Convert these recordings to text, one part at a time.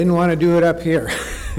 Didn't want to do it up here.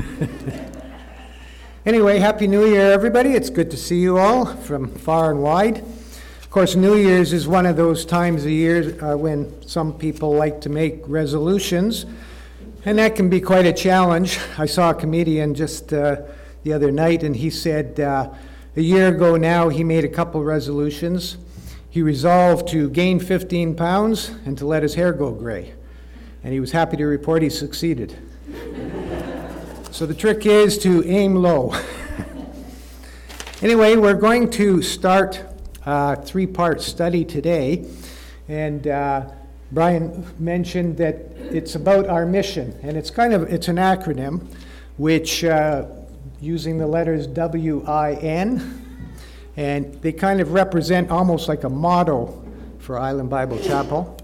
Anyway, Happy New Year, everybody. It's good to see you all from far and wide. Of course, New Year's is one of those times of year when some people like to make resolutions, and that can be quite a challenge. I saw a comedian just the other night, and he said a year ago now he made a couple resolutions. He resolved to gain 15 pounds and to let his hair go gray. And he was happy to report he succeeded. So the trick is to aim low. Anyway, we're going to start a three-part study today. And Brian mentioned that it's about our mission. And it's an acronym, which using the letters WIN, and they kind of represent almost like a motto for Island Bible Chapel.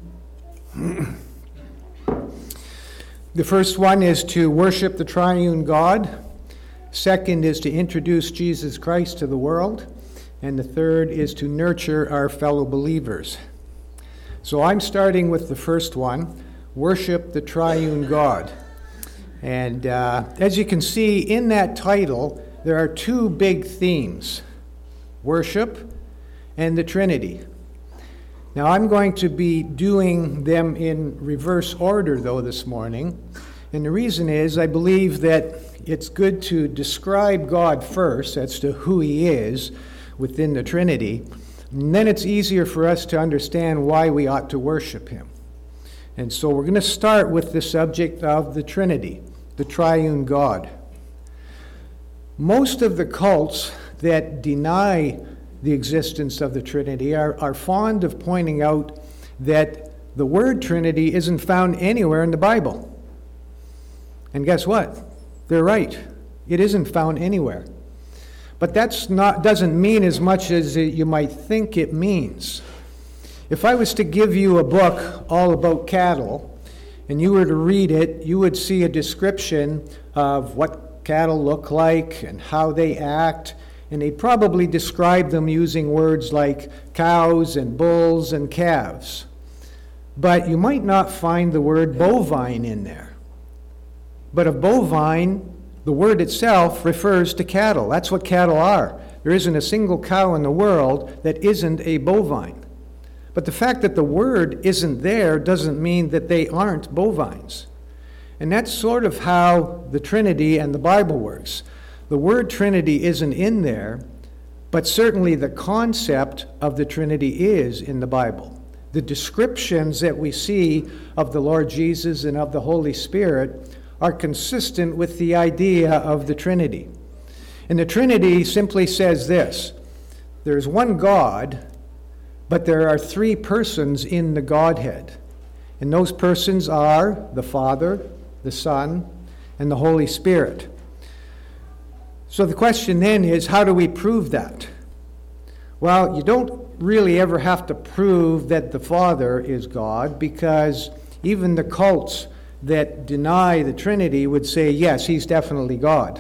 The first one is to worship the triune God. Second is to introduce Jesus Christ to the world. And the third is to nurture our fellow believers. So I'm starting with the first one, worship the triune God. And as you can see in that title, there are two big themes, worship and the Trinity. Now, I'm going to be doing them in reverse order, though, this morning. And the reason is I believe that it's good to describe God first as to who He is within the Trinity. And then it's easier for us to understand why we ought to worship Him. And so we're going to start with the subject of the Trinity, the triune God. Most of the cults that deny the existence of the Trinity are fond of pointing out that the word Trinity isn't found anywhere in the Bible. And guess what? They're right. It isn't found anywhere. But doesn't mean as much as you might think it means. If I was to give you a book all about cattle, and you were to read it, you would see a description of what cattle look like and how they act. And they probably describe them using words like cows and bulls and calves. But you might not find the word bovine in there. But of bovine, the word itself refers to cattle. That's what cattle are. There isn't a single cow in the world that isn't a bovine. But the fact that the word isn't there doesn't mean that they aren't bovines. And that's sort of how the Trinity and the Bible works. The word Trinity isn't in there, but certainly the concept of the Trinity is in the Bible. The descriptions that we see of the Lord Jesus and of the Holy Spirit are consistent with the idea of the Trinity. And the Trinity simply says this: there's one God, but there are three persons in the Godhead. And those persons are the Father, the Son, and the Holy Spirit. So the question then is, how do we prove that? Well, you don't really ever have to prove that the Father is God, because even the cults that deny the Trinity would say, yes, He's definitely God.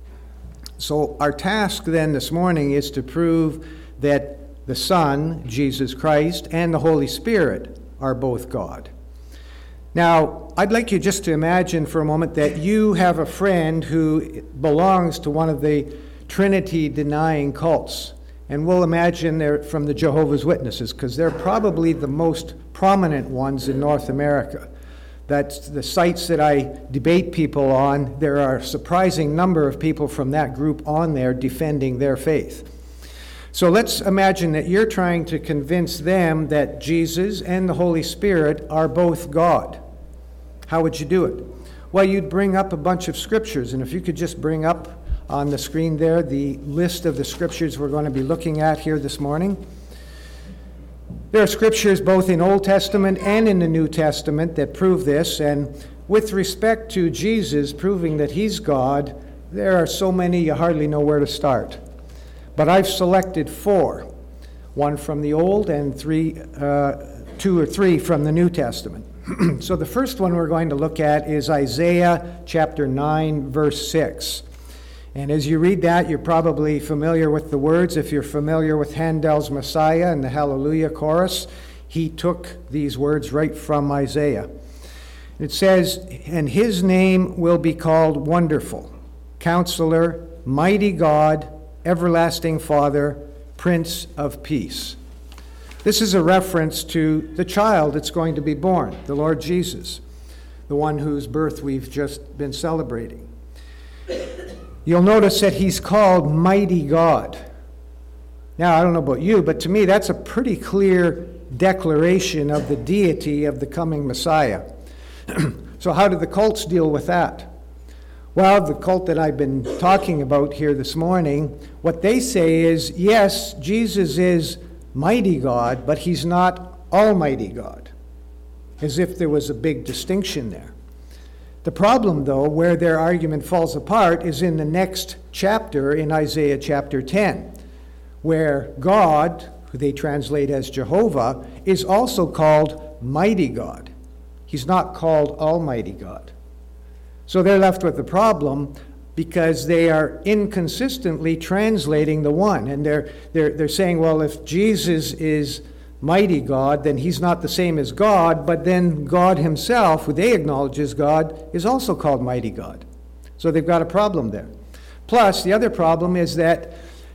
So our task then this morning is to prove that the Son, Jesus Christ, and the Holy Spirit are both God. Now, I'd like you just to imagine for a moment that you have a friend who belongs to one of the Trinity-denying cults. And we'll imagine they're from the Jehovah's Witnesses, because they're probably the most prominent ones in North America. That's the sites that I debate people on. There are a surprising number of people from that group on there defending their faith. So let's imagine that you're trying to convince them that Jesus and the Holy Spirit are both God. How would you do it? Well, you'd bring up a bunch of scriptures, and if you could just bring up on the screen there the list of the scriptures we're going to be looking at here this morning. There are scriptures both in Old Testament and in the New Testament that prove this, and with respect to Jesus proving that He's God, there are so many you hardly know where to start. But I've selected 4, one from the Old and 2 or 3 from the New Testament. So the first one we're going to look at is Isaiah chapter 9, verse 6. And as you read that, you're probably familiar with the words. If you're familiar with Handel's Messiah and the Hallelujah chorus, he took these words right from Isaiah. It says, and his name will be called Wonderful, Counselor, Mighty God, Everlasting Father, Prince of Peace. This is a reference to the child that's going to be born, the Lord Jesus, the one whose birth we've just been celebrating. You'll notice that he's called Mighty God. Now, I don't know about you, but to me that's a pretty clear declaration of the deity of the coming Messiah. So how do the cults deal with that? Well, the cult that I've been talking about here this morning, what they say is, yes, Jesus is mighty God, but he's not Almighty God, as if there was a big distinction there. The problem, though, where their argument falls apart is in the next chapter, in Isaiah chapter 10, where God, who they translate as Jehovah, is also called Mighty God. He's not called Almighty God. So they're left with the problem because they are inconsistently translating the one. And they're saying, well, if Jesus is mighty God, then he's not the same as God, but then God himself, who they acknowledge as God, is also called mighty God. So they've got a problem there. Plus, the other problem is that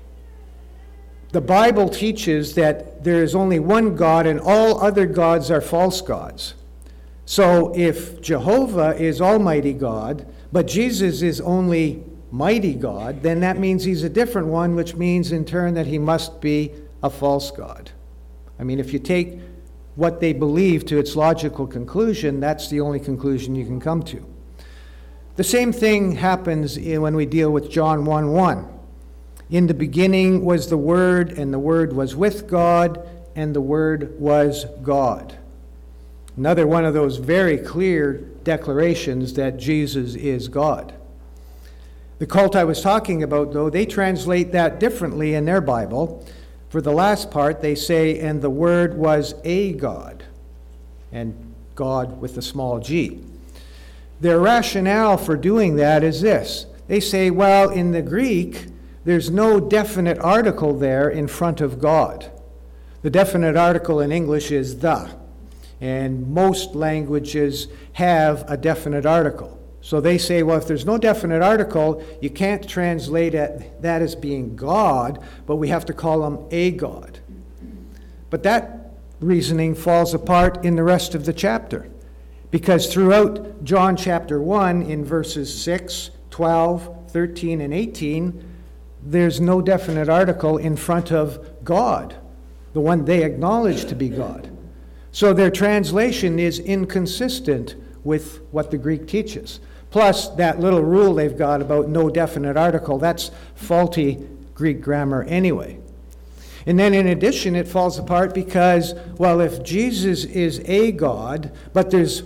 the Bible teaches that there is only one God and all other gods are false gods. So if Jehovah is Almighty God, but Jesus is only mighty God, then that means he's a different one, which means in turn that he must be a false God. I mean, if you take what they believe to its logical conclusion, that's the only conclusion you can come to. The same thing happens when we deal with John 1:1. In the beginning was the Word, and the Word was with God, and the Word was God. Another one of those very clear declarations that Jesus is God. The cult I was talking about, though, they translate that differently in their Bible. For the last part, they say, and the Word was a God, and God with a small g. Their rationale for doing that is this. They say, well, in the Greek, there's no definite article there in front of God. The definite article in English is the, and most languages have a definite article. So they say, well, if there's no definite article, you can't translate that as being God, but we have to call him a God. But that reasoning falls apart in the rest of the chapter, because throughout John chapter 1, in verses 6, 12, 13, and 18, there's no definite article in front of God, the one they acknowledge to be God. So their translation is inconsistent with what the Greek teaches. Plus, that little rule they've got about no definite article, that's faulty Greek grammar anyway. And then in addition, it falls apart because, well, if Jesus is a God, but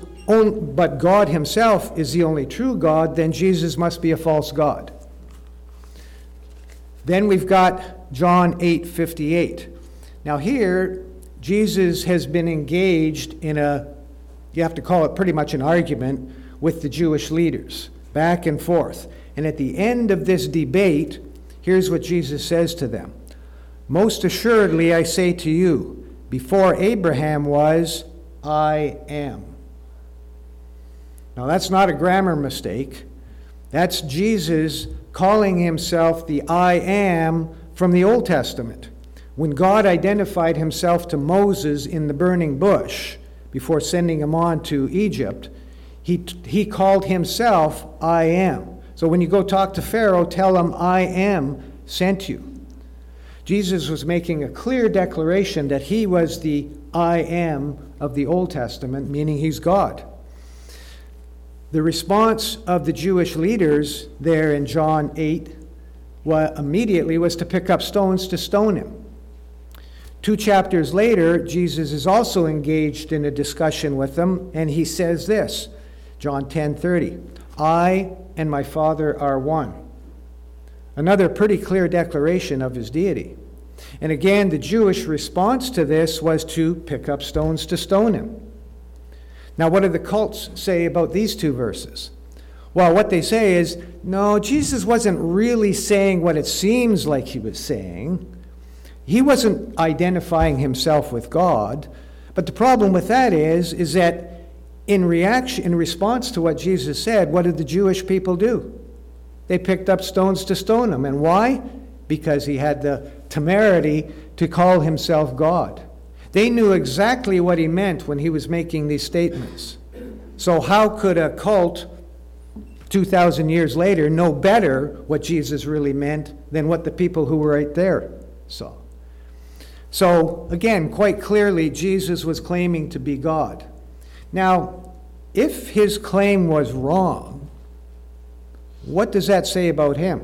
God himself is the only true God, then Jesus must be a false God. Then we've got John 8:58. Now here, Jesus has been engaged in you have to call it pretty much an argument with the Jewish leaders, back and forth. And at the end of this debate, here's what Jesus says to them. Most assuredly, I say to you, before Abraham was, I am. Now that's not a grammar mistake. That's Jesus calling himself the I am from the Old Testament. When God identified himself to Moses in the burning bush before sending him on to Egypt, he called himself I am. So when you go talk to Pharaoh, tell him I am sent you. Jesus was making a clear declaration that he was the I am of the Old Testament, meaning he's God. The response of the Jewish leaders there in John 8 immediately was to pick up stones to stone him. 2 chapters later, Jesus is also engaged in a discussion with them, and he says this, John 10:30, I and my Father are one. Another pretty clear declaration of his deity. And again, the Jewish response to this was to pick up stones to stone him. Now, what do the cults say about these two verses? Well, what they say is, no, Jesus wasn't really saying what it seems like he was saying. He wasn't identifying himself with God. But the problem with that is that in response to what Jesus said, what did the Jewish people do? They picked up stones to stone him. And why? Because he had the temerity to call himself God. They knew exactly what he meant when he was making these statements. So how could a cult 2,000 years later know better what Jesus really meant than what the people who were right there saw? So again, quite clearly, Jesus was claiming to be God. Now, if his claim was wrong, what does that say about him?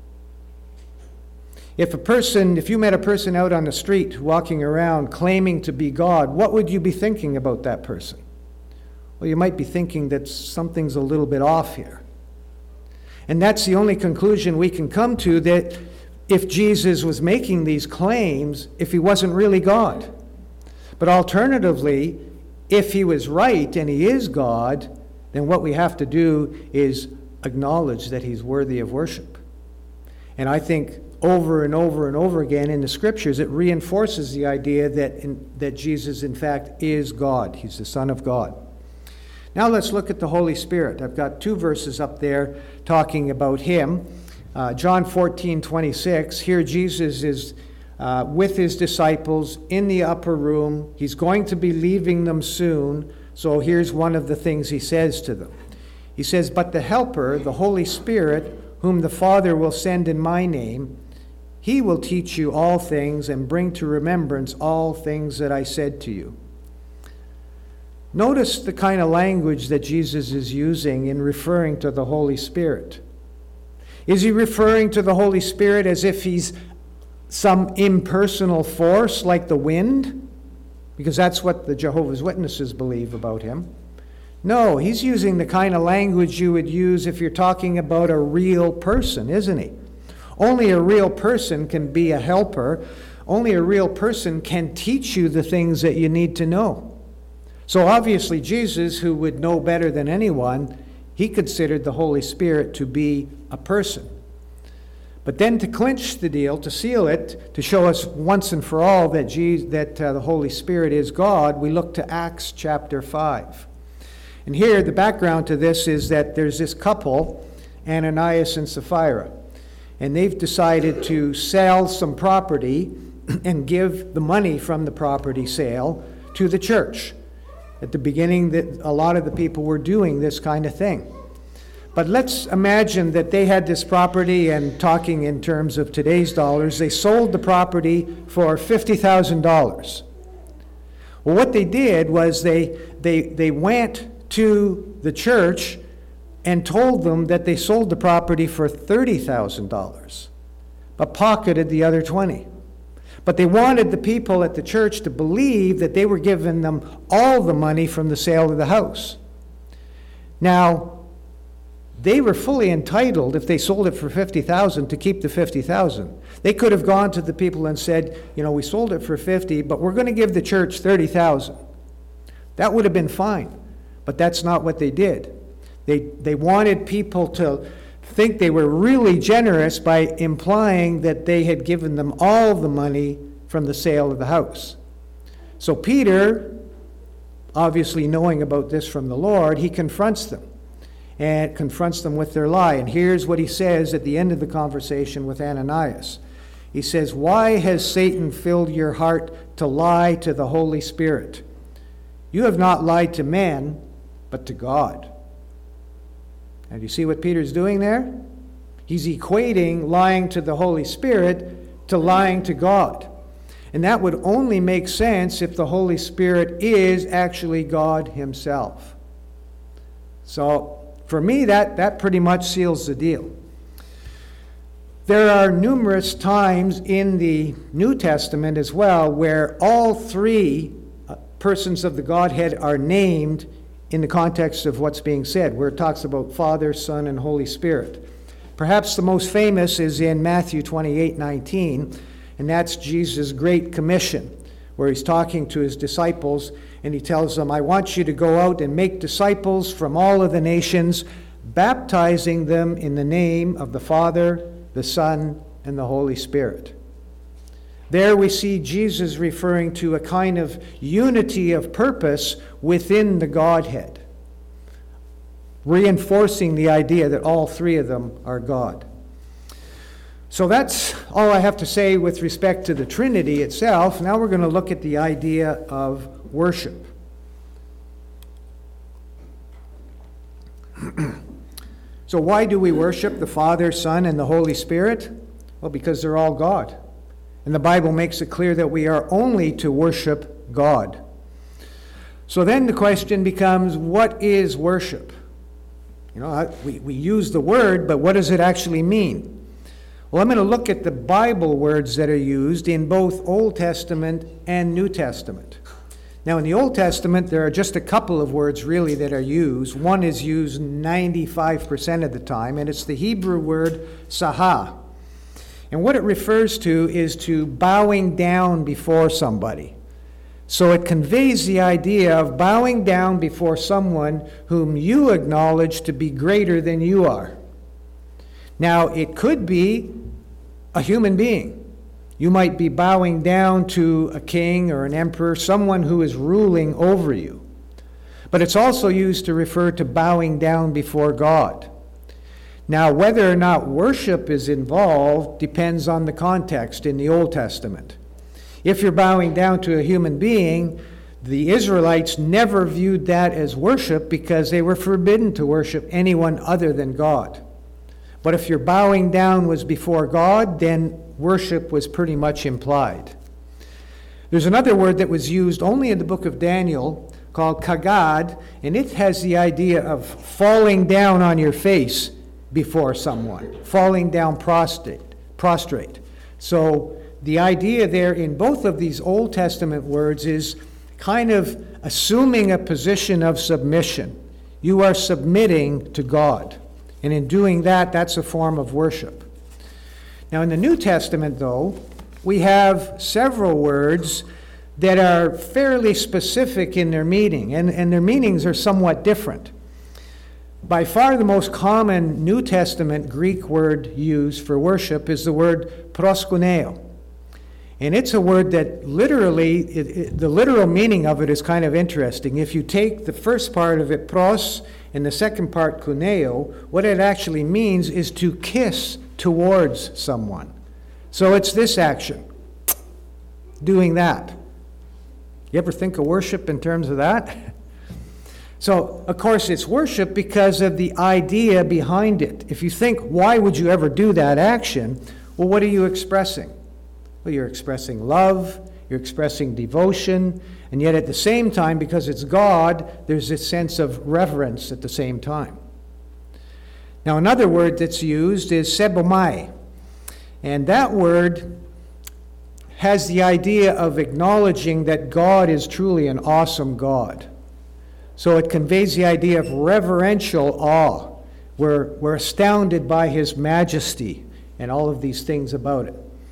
If you met a person out on the street walking around claiming to be God, what would you be thinking about that person? Well, you might be thinking that something's a little bit off here. And that's the only conclusion we can come to, that if Jesus was making these claims, if he wasn't really God. But alternatively, if he was right and he is God, then what we have to do is acknowledge that he's worthy of worship. And I think over and over and over again in the scriptures, it reinforces the idea that Jesus, in fact, is God. He's the Son of God. Now let's look at the Holy Spirit. I've got 2 verses up there talking about him. John 14:26. Here Jesus is with his disciples in the upper room. He's going to be leaving them soon. So here's one of the things he says to them. He says, "But the Helper, the Holy Spirit, whom the Father will send in my name, he will teach you all things and bring to remembrance all things that I said to you." Notice the kind of language that Jesus is using in referring to the Holy Spirit. Is he referring to the Holy Spirit as if he's some impersonal force like the wind? Because that's what the Jehovah's Witnesses believe about him. No, he's using the kind of language you would use if you're talking about a real person, isn't he? Only a real person can be a helper. Only a real person can teach you the things that you need to know. So obviously Jesus, who would know better than anyone, he considered the Holy Spirit to be a person. But then to clinch the deal, to seal it, to show us once and for all that the Holy Spirit is God, we look to Acts chapter 5. And here the background to this is that there's this couple, Ananias and Sapphira. And they've decided to sell some property and give the money from the property sale to the church. At the beginning, a lot of the people were doing this kind of thing. But let's imagine that they had this property, and talking in terms of today's dollars, they sold the property for $50,000. Well, what they did was they went to the church and told them that they sold the property for $30,000, but pocketed the other $20,000. But they wanted the people at the church to believe that they were giving them all the money from the sale of the house. Now, they were fully entitled, if they sold it for $50,000, to keep the $50,000. They could have gone to the people and said, we sold it for $50,000, but we're going to give the church $30,000. That would have been fine, but that's not what they did. They wanted people to think they were really generous by implying that they had given them all the money from the sale of the house. So Peter, obviously knowing about this from the Lord, he confronts them with their lie. And here's what he says at the end of the conversation with Ananias. He says, "Why has Satan filled your heart to lie to the Holy Spirit? You have not lied to men, but to God." And you see what Peter's doing there? He's equating lying to the Holy Spirit to lying to God. And that would only make sense if the Holy Spirit is actually God himself. So for me, that pretty much seals the deal. There are numerous times in the New Testament as well where all three persons of the Godhead are named in the context of what's being said, where it talks about Father, Son, and Holy Spirit. Perhaps the most famous is in Matthew 28:19, and that's Jesus' Great Commission, where he's talking to his disciples, and he tells them, "I want you to go out and make disciples from all of the nations, baptizing them in the name of the Father, the Son, and the Holy Spirit." There we see Jesus referring to a kind of unity of purpose within the Godhead. reinforcing the idea that all three of them are God. So that's all I have to say with respect to the Trinity itself. Now we're going to look at the idea of worship. So why do we worship the Father, Son, and the Holy Spirit? Well, because they're all God. And the Bible makes it clear that we are only to worship God. So then the question becomes, what is worship? You know, we use the word, but what does it actually mean? Well, I'm going to look at the Bible words that are used in both Old Testament and New Testament. Now, in the Old Testament, there are just a couple of words really that are used. One is used 95% of the time, and it's the Hebrew word saha. And what it refers to is to bowing down before somebody. So it conveys the idea of bowing down before someone whom you acknowledge to be greater than you are. Now, it could be a human being. You might be bowing down to a king or an emperor, someone who is ruling over you. But it's also used to refer to bowing down before God. Now, whether or not worship is involved depends on the context in the Old Testament. If you're bowing down to a human being, the Israelites never viewed that as worship because they were forbidden to worship anyone other than God. But if your bowing down was before God, then worship was pretty much implied. There's another word that was used only in the book of Daniel called kagad, and it has the idea of falling down on your face before someone, falling down prostrate. So the idea there in both of these Old Testament words is kind of assuming a position of submission. You are submitting to God. And in doing that, that's a form of worship. Now, in the New Testament, though, we have several words that are fairly specific in their meaning, and their meanings are somewhat different. By far the most common New Testament Greek word used for worship is the word proskuneo. And it's a word that literally, the literal meaning of it is kind of interesting. If you take the first part of it, pros, and the second part, kuneo, what it actually means is to kiss towards someone. So it's this action, doing that. You ever think of worship in terms of that? So, of course, it's worship because of the idea behind it. If you think, why would you ever do that action? Well, what are you expressing? Well, you're expressing love, you're expressing devotion, and yet at the same time, because it's God, there's this sense of reverence at the same time. Now, another word that's used is sebomai, and that word has the idea of acknowledging that God is truly an awesome God. So it conveys the idea of reverential awe. We're astounded by His majesty and all of these things about it.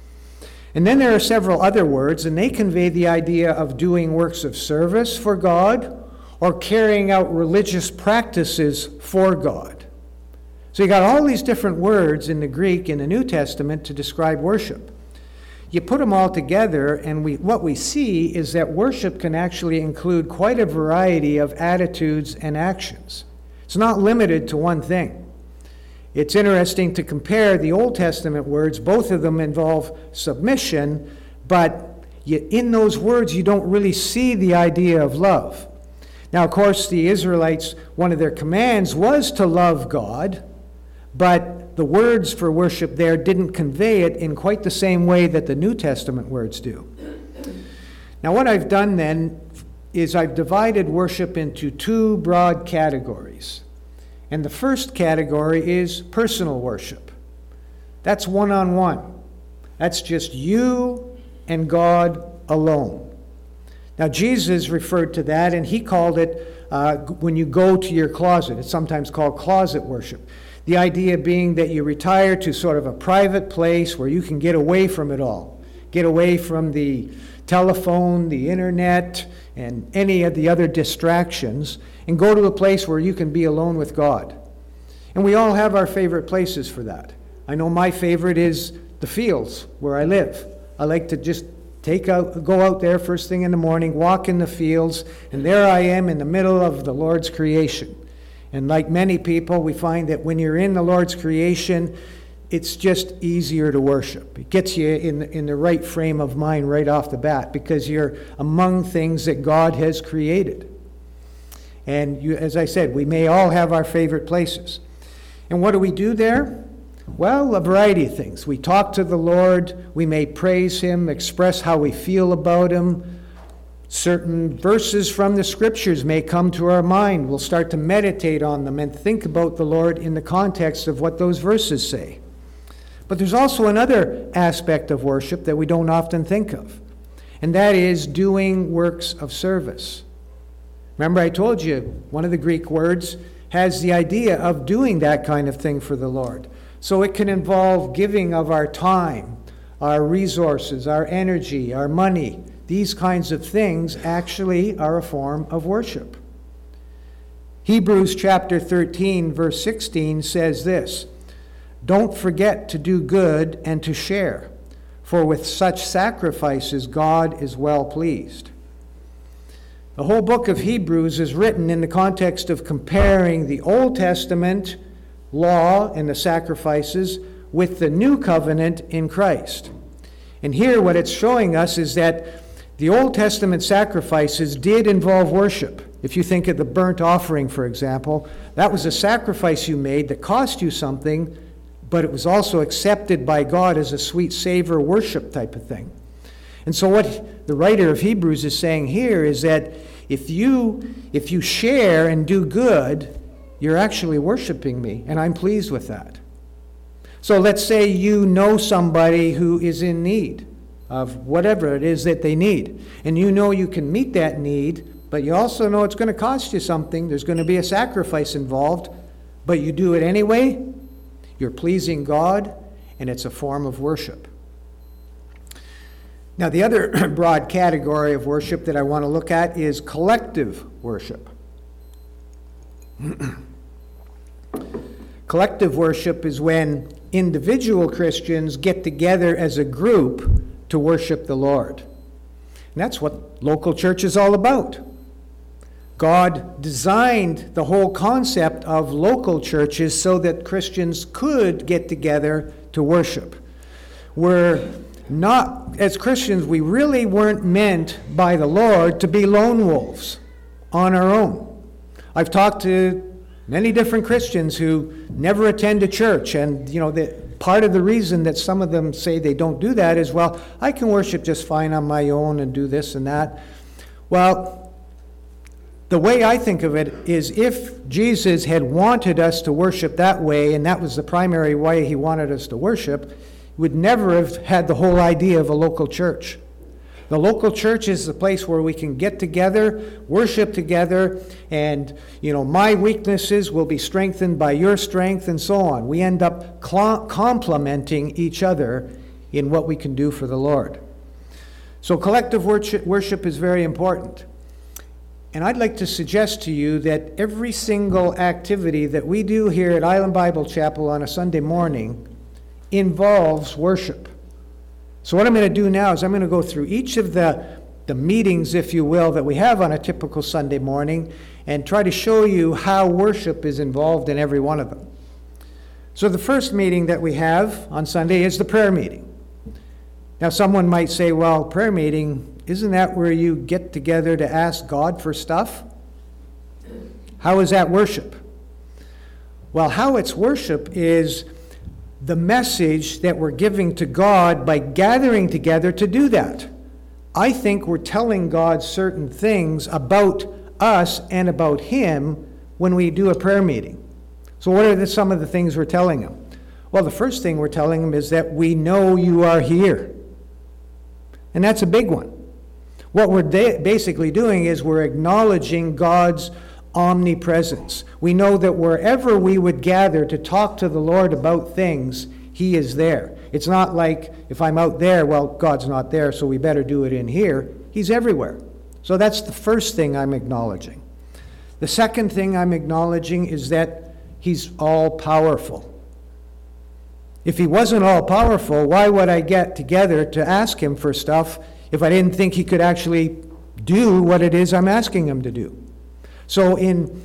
And then there are several other words, and they convey the idea of doing works of service for God or carrying out religious practices for God. So you got all these different words in the Greek in the New Testament to describe worship. You put them all together, and what we see is that worship can actually include quite a variety of attitudes and actions. It's not limited to one thing. It's interesting to compare the Old Testament words. Both of them involve submission, but in those words you don't really see the idea of love. Now, of course, the Israelites, one of their commands was to love God, but the words for worship there didn't convey it in quite the same way that the New Testament words do. Now, what I've done then is I've divided worship into two broad categories. And the first category is personal worship. That's one-on-one. That's just you and God alone. Now, Jesus referred to that, and He called it when you go to your closet. It's sometimes called closet worship. The idea being that you retire to sort of a private place where you can get away from it all. Get away from the telephone, the internet, and any of the other distractions, and go to a place where you can be alone with God. And we all have our favorite places for that. I know my favorite is the fields where I live. I like to just go out there first thing in the morning, walk in the fields, and there I am in the middle of the Lord's creation. And like many people, we find that when you're in the Lord's creation, it's just easier to worship. It gets you in the right frame of mind right off the bat because you're among things that God has created. And as I said, we may all have our favorite places. And what do we do there? Well, a variety of things. We talk to the Lord. We may praise Him, express how we feel about Him. Certain verses from the Scriptures may come to our mind. We'll start to meditate on them and think about the Lord in the context of what those verses say. But there's also another aspect of worship that we don't often think of, and that is doing works of service. Remember, I told you one of the Greek words has the idea of doing that kind of thing for the Lord. So it can involve giving of our time, our resources, our energy, our money. These kinds of things actually are a form of worship. Hebrews chapter 13, verse 16 says this, "Don't forget to do good and to share, for with such sacrifices God is well pleased." The whole book of Hebrews is written in the context of comparing the Old Testament law and the sacrifices with the new covenant in Christ. And here what it's showing us is that the Old Testament sacrifices did involve worship. If you think of the burnt offering, for example, that was a sacrifice you made that cost you something, but it was also accepted by God as a sweet savor worship type of thing. And so what the writer of Hebrews is saying here is that if you share and do good, you're actually worshiping me, and I'm pleased with that. So let's say you know somebody who is in need of whatever it is that they need, and you know you can meet that need, but you also know it's going to cost you something. There's going to be a sacrifice involved, but you do it anyway. You're pleasing God, and it's a form of worship. Now, the other broad category of worship that I want to look at is collective worship. Collective worship is when individual Christians get together as a group to worship the Lord. And that's what local church is all about. God designed the whole concept of local churches so that Christians could get together to worship. As Christians, we really weren't meant by the Lord to be lone wolves on our own. I've talked to many different Christians who never attend a church, and part of the reason that some of them say they don't do that is, well, I can worship just fine on my own and do this and that. Well, the way I think of it is if Jesus had wanted us to worship that way, and that was the primary way he wanted us to worship, he would never have had the whole idea of a local church. The local church is the place where we can get together, worship together, and, my weaknesses will be strengthened by your strength and so on. We end up complementing each other in what we can do for the Lord. So collective worship is very important. And I'd like to suggest to you that every single activity that we do here at Island Bible Chapel on a Sunday morning involves worship. So what I'm going to do now is I'm going to go through each of the meetings, if you will, that we have on a typical Sunday morning and try to show you how worship is involved in every one of them. So the first meeting that we have on Sunday is the prayer meeting. Now someone might say, well, prayer meeting, isn't that where you get together to ask God for stuff? How is that worship? Well, how it's worship is the message that we're giving to God by gathering together to do that. I think we're telling God certain things about us and about Him when we do a prayer meeting. So what are some of the things we're telling Him? Well, the first thing we're telling Him is that we know you are here. And that's a big one. What we're basically doing is we're acknowledging God's omnipresence. We know that wherever we would gather to talk to the Lord about things, He is there. It's not like if I'm out there, well, God's not there, so we better do it in here. He's everywhere. So that's the first thing I'm acknowledging. The second thing I'm acknowledging is that He's all-powerful. If He wasn't all-powerful, why would I get together to ask Him for stuff if I didn't think He could actually do what it is I'm asking Him to do? So in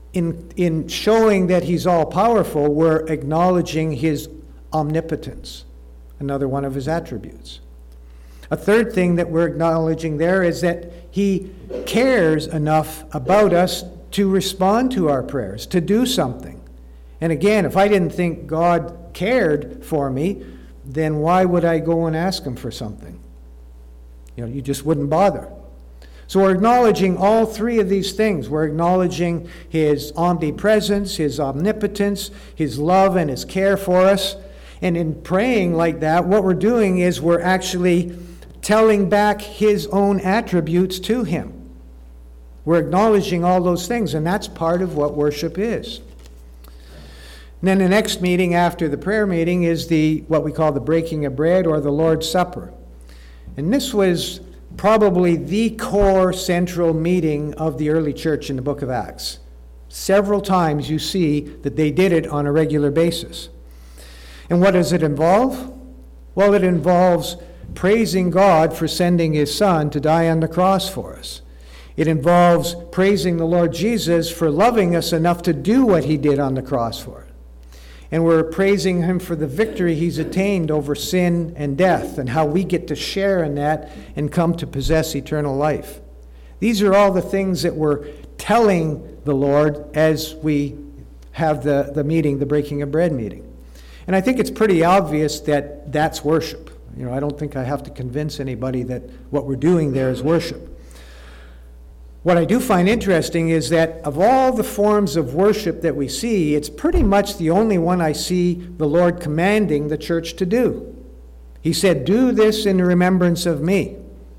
in showing that he's all-powerful, we're acknowledging his omnipotence, another one of his attributes. A third thing that we're acknowledging there is that he cares enough about us to respond to our prayers, to do something. And again, if I didn't think God cared for me, then why would I go and ask him for something? You just wouldn't bother. So we're acknowledging all three of these things. We're acknowledging his omnipresence, his omnipotence, his love and his care for us. And in praying like that, what we're doing is we're actually telling back his own attributes to him. We're acknowledging all those things, and that's part of what worship is. And then the next meeting after the prayer meeting is what we call the breaking of bread or the Lord's Supper. And this was probably the core central meeting of the early church in the book of Acts. Several times you see that they did it on a regular basis. And what does it involve? Well, it involves praising God for sending his Son to die on the cross for us. It involves praising the Lord Jesus for loving us enough to do what he did on the cross for us. And we're praising him for the victory he's attained over sin and death and how we get to share in that and come to possess eternal life. These are all the things that we're telling the Lord as we have the meeting, the breaking of bread meeting. And I think it's pretty obvious that that's worship. I don't think I have to convince anybody that what we're doing there is worship. What I do find interesting is that of all the forms of worship that we see, it's pretty much the only one I see the Lord commanding the church to do. He said, "Do this in remembrance of me."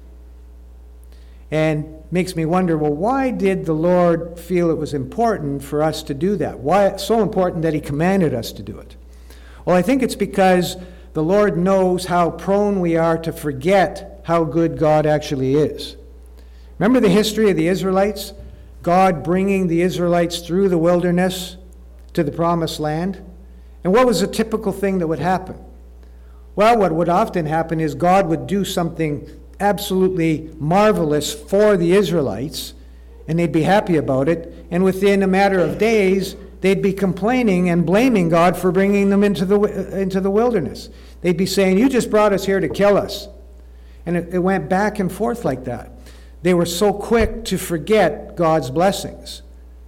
And makes me wonder, well, why did the Lord feel it was important for us to do that? Why it's so important that he commanded us to do it? Well, I think it's because the Lord knows how prone we are to forget how good God actually is. Remember the history of the Israelites? God bringing the Israelites through the wilderness to the promised land? And what was a typical thing that would happen? Well, what would often happen is God would do something absolutely marvelous for the Israelites, and they'd be happy about it, and within a matter of days, they'd be complaining and blaming God for bringing them into the wilderness. They'd be saying, "You just brought us here to kill us." And it went back and forth like that. They were so quick to forget God's blessings.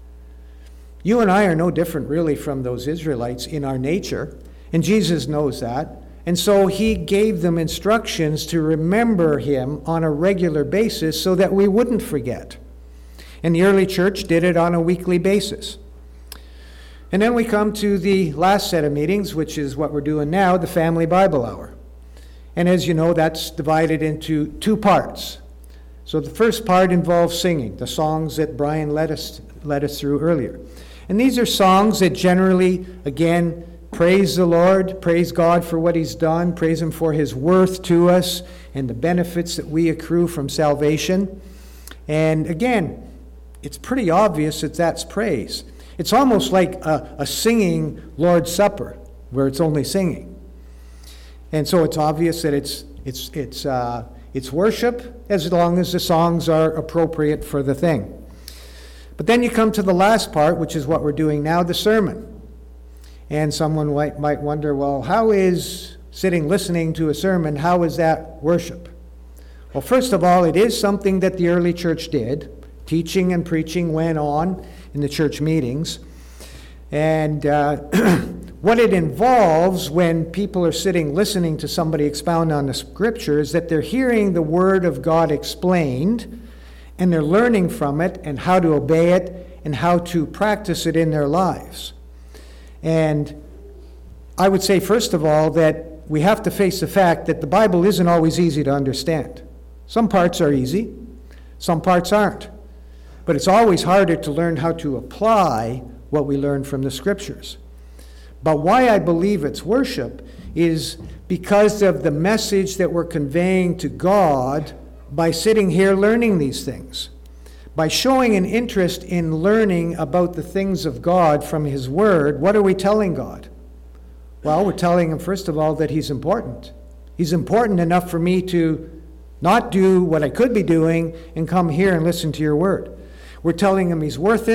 You and I are no different really from those Israelites in our nature, and Jesus knows that. And so he gave them instructions to remember him on a regular basis so that we wouldn't forget. And the early church did it on a weekly basis. And then we come to the last set of meetings, which is what we're doing now, the Family Bible Hour. And as you know, that's divided into two parts. So the first part involves singing, the songs that Brian led us through earlier. And these are songs that generally, again, praise the Lord, praise God for what he's done, praise him for his worth to us and the benefits that we accrue from salvation. And again, it's pretty obvious that that's praise. It's almost like a singing Lord's Supper, where it's only singing. And so it's obvious that it's worship as long as the songs are appropriate for the thing. But then you come to the last part, which is what we're doing now, the sermon. And someone might wonder, well, how is sitting listening to a sermon, how is that worship? Well, first of all, it is something that the early church did. Teaching and preaching went on in the church meetings. And what it involves when people are sitting listening to somebody expound on the scripture is that they're hearing the word of God explained, and they're learning from it and how to obey it and how to practice it in their lives. And I would say, first of all, that we have to face the fact that the Bible isn't always easy to understand. Some parts are easy, some parts aren't. But it's always harder to learn how to apply what we learn from the scriptures. But why I believe it's worship is because of the message that we're conveying to God by sitting here learning these things. By showing an interest in learning about the things of God from his word, what are we telling God? Well, we're telling him, first of all, that he's important. He's important enough for me to not do what I could be doing and come here and listen to your word. We're telling him he's worth it.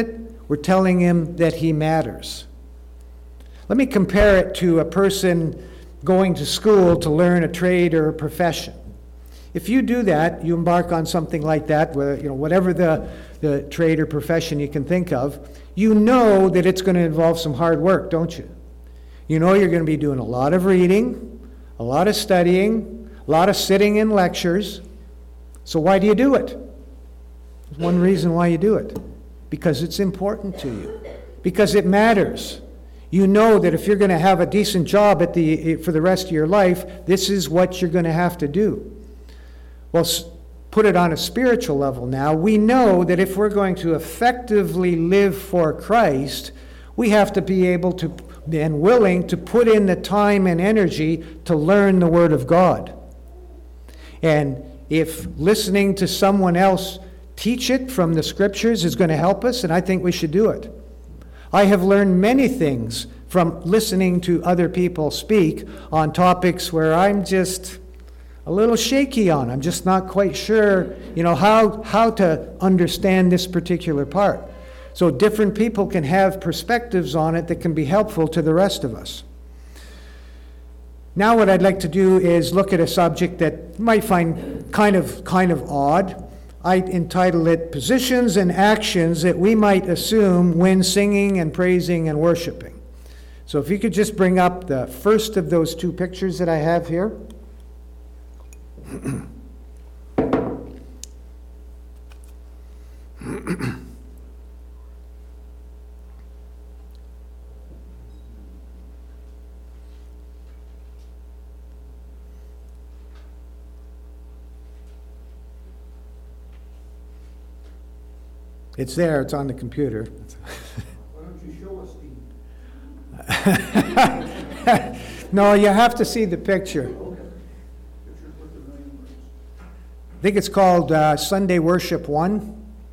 We're telling him that he matters. Let me compare it to a person going to school to learn a trade or a profession. If you do that, you embark on something like that, whatever the trade or profession you can think of, you know that it's going to involve some hard work, don't you? You know you're going to be doing a lot of reading, a lot of studying, a lot of sitting in lectures. So why do you do it? There's one reason why you do it. Because it's important to you. Because it matters. You know that if you're going to have a decent job for the rest of your life, this is what you're going to have to do. Well, put it on a spiritual level now. We know that if we're going to effectively live for Christ, we have to be able to and willing to put in the time and energy to learn the Word of God. And if listening to someone else teach it from the Scriptures is going to help us, and I think we should do it. I have learned many things from listening to other people speak on topics where I'm just a little shaky on. I'm just not quite sure, how to understand this particular part. So different people can have perspectives on it that can be helpful to the rest of us. Now what I'd like to do is look at a subject that you might find kind of odd. I entitle it Positions and Actions That We Might Assume When Singing and Praising and Worshiping. So if you could just bring up the first of those two pictures that I have here. It's there, it's on the computer. Why don't you show us, Steve? No, you have to see the picture. Okay. Picture's worth a million words. I think it's called Sunday Worship 1.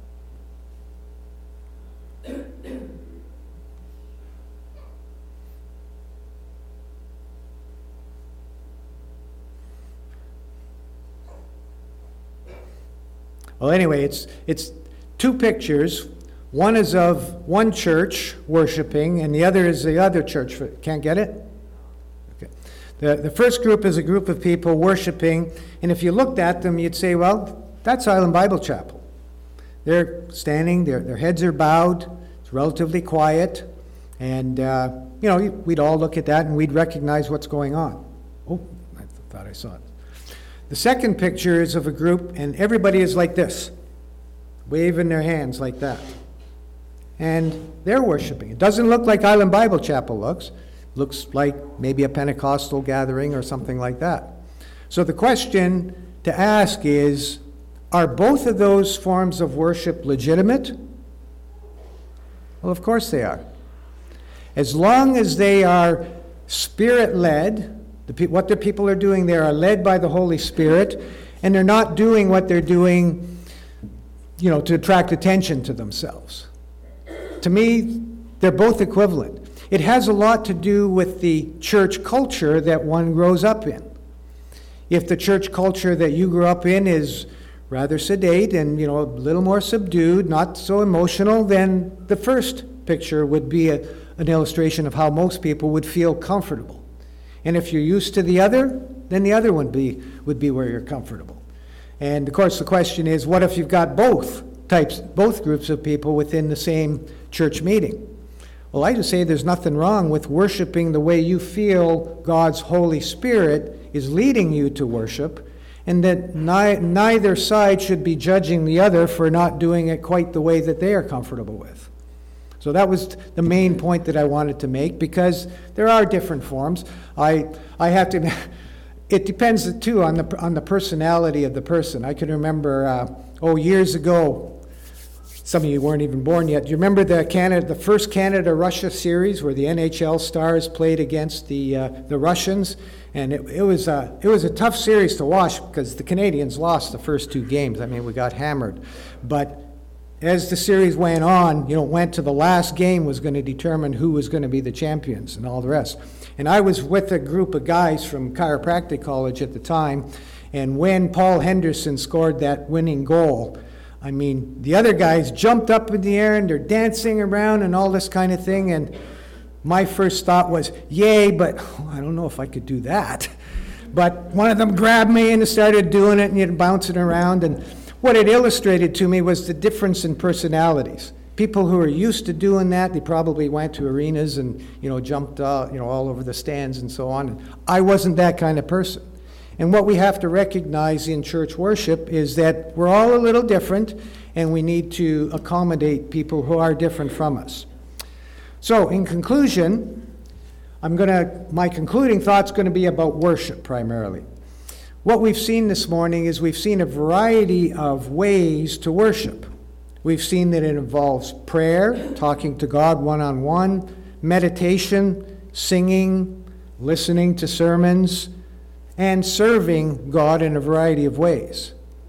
Well, anyway, it's two pictures. One is of one church worshiping, and the other is the other church. Can't get it? Okay. The first group is a group of people worshiping, and if you looked at them, you'd say, well, that's Island Bible Chapel. They're standing, their heads are bowed, it's relatively quiet, and, we'd all look at that and we'd recognize what's going on. Oh, I thought I saw it. The second picture is of a group, and everybody is like this, waving their hands like that. And they're worshiping. It doesn't look like Island Bible Chapel looks. Looks like maybe a Pentecostal gathering or something like that. So the question to ask is, are both of those forms of worship legitimate? Well, of course they are. As long as they are Spirit-led, what the people are doing there are led by the Holy Spirit, and they're not doing what they're doing, to attract attention to themselves. To me, they're both equivalent. It has a lot to do with the church culture that one grows up in. If the church culture that you grew up in is rather sedate and, a little more subdued, not so emotional, then the first picture would be an illustration of how most people would feel comfortable. And if you're used to the other, then the other one would be where you're comfortable. And of course the question is, what if you've got both groups of people within the same church meeting? Well, I just say there's nothing wrong with worshiping the way you feel God's Holy Spirit is leading you to worship, and that neither side should be judging the other for not doing it quite the way that they are comfortable with. So that was the main point that I wanted to make, because there are different forms. I have to. It depends too on the personality of the person. I can remember years ago. Some of you weren't even born yet. Do you remember the first Canada-Russia series where the NHL stars played against the Russians? And it was a tough series to watch because the Canadians lost the first two games. I mean, we got hammered. But as the series went on, went to the last game was going to determine who was going to be the champions and all the rest. And I was with a group of guys from Chiropractic College at the time, and when Paul Henderson scored that winning goal, I mean, the other guys jumped up in the air and they're dancing around and all this kind of thing. And my first thought was, yay, but I don't know if I could do that. But one of them grabbed me and started doing it and bouncing around. And what it illustrated to me was the difference in personalities. People who are used to doing that, they probably went to arenas and, jumped, all over the stands and so on. I wasn't that kind of person. And what we have to recognize in church worship is that we're all a little different, and we need to accommodate people who are different from us. So, in conclusion, my concluding thought's going to be about worship primarily. What we've seen this morning is we've seen a variety of ways to worship. We've seen that it involves prayer, talking to God one-on-one, meditation, singing, listening to sermons, and serving God in a variety of ways.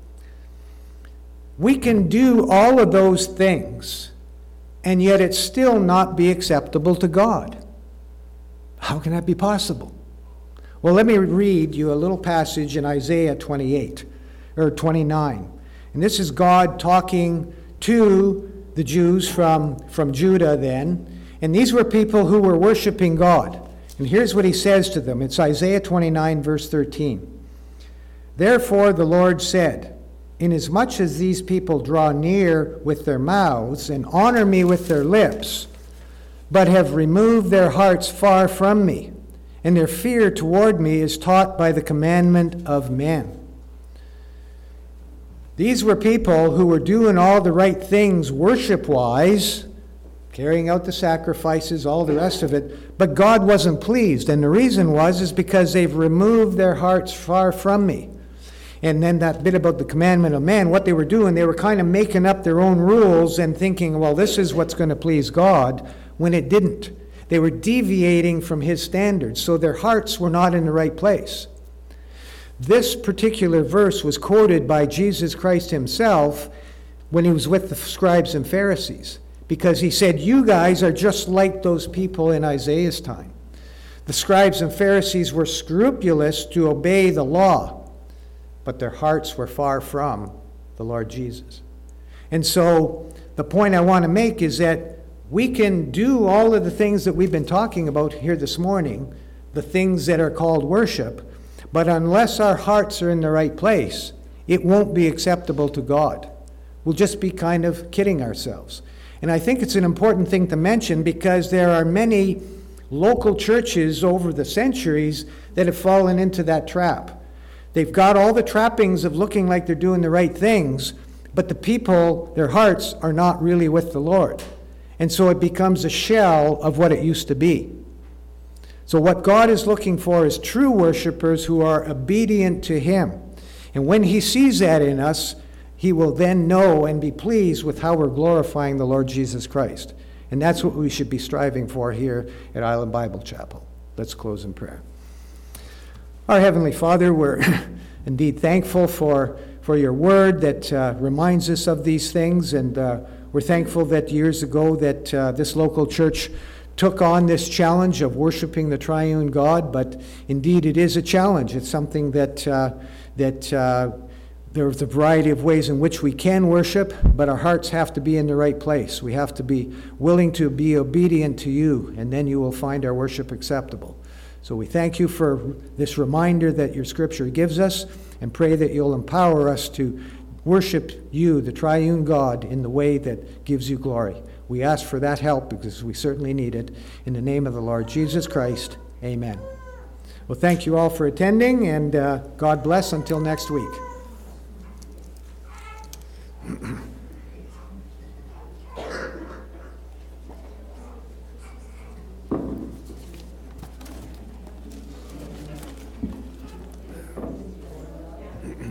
We can do all of those things, and yet it still not be acceptable to God. How can that be possible? Well, let me read you a little passage in Isaiah 29. And this is God talking to the Jews from Judah then. And these were people who were worshiping God. And here's what he says to them. It's Isaiah 29, verse 13. Therefore the Lord said, inasmuch as these people draw near with their mouths and honor me with their lips, but have removed their hearts far from me, and their fear toward me is taught by the commandment of men. These were people who were doing all the right things worship-wise, carrying out the sacrifices, all the rest of it, but God wasn't pleased. And the reason is because they've removed their hearts far from me. And then that bit about the commandment of man, what they were doing, they were kind of making up their own rules and thinking, well, this is what's going to please God, when it didn't. They were deviating from his standards, so their hearts were not in the right place. This particular verse was quoted by Jesus Christ himself when he was with the scribes and Pharisees, because he said, you guys are just like those people in Isaiah's time. The scribes and Pharisees were scrupulous to obey the law, but their hearts were far from the Lord Jesus. And so the point I want to make is that we can do all of the things that we've been talking about here this morning, the things that are called worship, but unless our hearts are in the right place, it won't be acceptable to God. We'll just be kind of kidding ourselves. And I think it's an important thing to mention because there are many local churches over the centuries that have fallen into that trap. They've got all the trappings of looking like they're doing the right things, but the people, their hearts, are not really with the Lord. And so it becomes a shell of what it used to be. So what God is looking for is true worshipers who are obedient to him. And when he sees that in us, he will then know and be pleased with how we're glorifying the Lord Jesus Christ. And that's what we should be striving for here at Island Bible Chapel. Let's close in prayer. Our Heavenly Father, we're indeed thankful for your word that reminds us of these things. And we're thankful that years ago that this local church took on this challenge of worshiping the triune God. But indeed, it is a challenge. It's something that there's a variety of ways in which we can worship, but our hearts have to be in the right place. We have to be willing to be obedient to you, and then you will find our worship acceptable. So we thank you for this reminder that your scripture gives us, and pray that you'll empower us to worship you, the triune God, in the way that gives you glory. We ask for that help because we certainly need it. In the name of the Lord Jesus Christ, amen. Well, thank you all for attending, and God bless until next week.